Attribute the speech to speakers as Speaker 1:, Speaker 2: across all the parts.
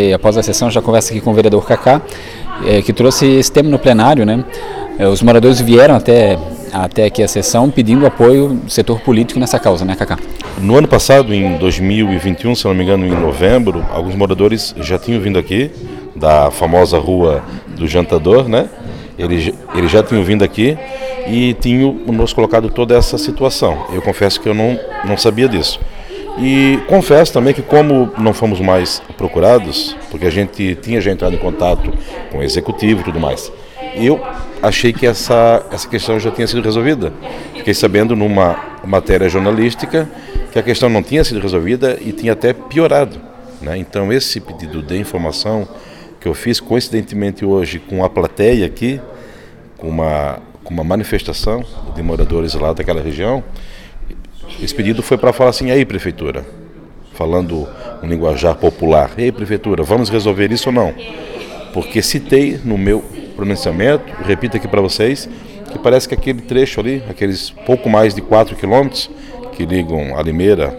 Speaker 1: gente, após a sessão, já conversa aqui com o vereador Cacá, que trouxe esse tema no plenário, né? Os moradores vieram até aqui a sessão pedindo apoio do setor político nessa causa, né, Cacá?
Speaker 2: No ano passado, em 2021, se não me engano, em novembro, alguns moradores já tinham vindo aqui, da famosa Rua do Jantador, né? Eles já tinham vindo aqui e tinham nos colocado toda essa situação. Eu confesso que eu não sabia disso. E confesso também que, como não fomos mais procurados, porque a gente tinha já entrado em contato com o executivo e tudo mais, eu achei que essa questão já tinha sido resolvida. Fiquei sabendo numa matéria jornalística que a questão não tinha sido resolvida e tinha até piorado, né? Então esse pedido de informação que eu fiz coincidentemente hoje com a plateia aqui, com uma manifestação de moradores lá daquela região, esse pedido foi para falar assim: aí, prefeitura, falando um linguajar popular, ei, prefeitura, vamos resolver isso ou não? Porque citei no meu pronunciamento, repito aqui para vocês, que parece que aquele trecho ali, aqueles pouco mais de 4 quilômetros que ligam a Limeira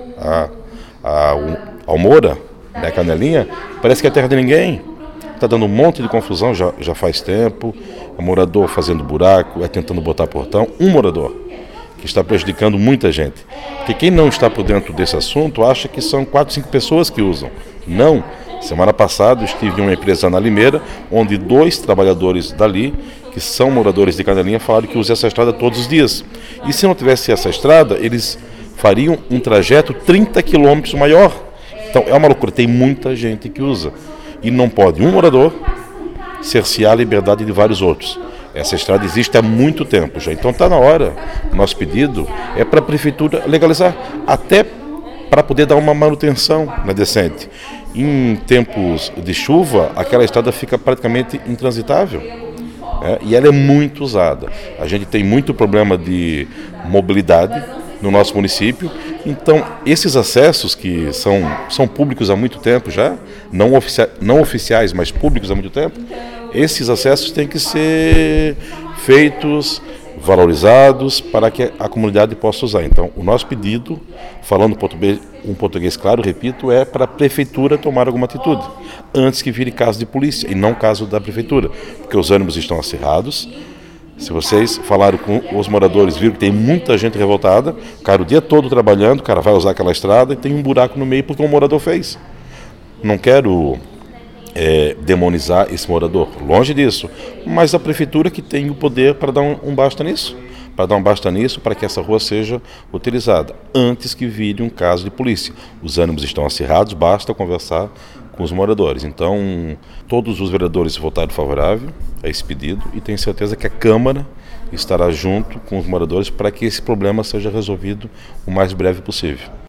Speaker 2: ao Moura, né, Canelinha, parece que é terra de ninguém. Está dando um monte de confusão já faz tempo, o morador fazendo buraco, tentando botar portão, um morador que está prejudicando muita gente. Porque quem não está por dentro desse assunto acha que são 4, 5 pessoas que usam. Não. Semana passada eu estive em uma empresa na Limeira, onde 2 trabalhadores dali, que são moradores de Canelinha, falaram que usam essa estrada todos os dias. E se não tivesse essa estrada, eles fariam um trajeto 30 quilômetros maior. Então é uma loucura, tem muita gente que usa. E não pode um morador cercear a liberdade de vários outros. Essa estrada existe há muito tempo já. Então está na hora, nosso pedido é para a prefeitura legalizar, até para poder dar uma manutenção decente. Em tempos de chuva, aquela estrada fica praticamente intransitável, né? E ela é muito usada. A gente tem muito problema de mobilidade no nosso município. Então, esses acessos que são públicos há muito tempo já, não oficiais, mas públicos há muito tempo, esses acessos têm que ser feitos, valorizados, para que a comunidade possa usar. Então, o nosso pedido, falando um português claro, repito, é para a prefeitura tomar alguma atitude, antes que vire caso de polícia, e não caso da prefeitura, porque os ânimos estão acirrados. Se vocês falaram com os moradores, viram que tem muita gente revoltada, o cara o dia todo trabalhando, o cara vai usar aquela estrada e tem um buraco no meio porque um morador fez. Não quero demonizar esse morador, longe disso, mas a prefeitura que tem o poder para dar um basta nisso, para que essa rua seja utilizada, antes que vire um caso de polícia. Os ânimos estão acirrados, basta conversar com os moradores. Então, todos os vereadores votaram favorável a esse pedido e tenho certeza que a Câmara estará junto com os moradores para que esse problema seja resolvido o mais breve possível.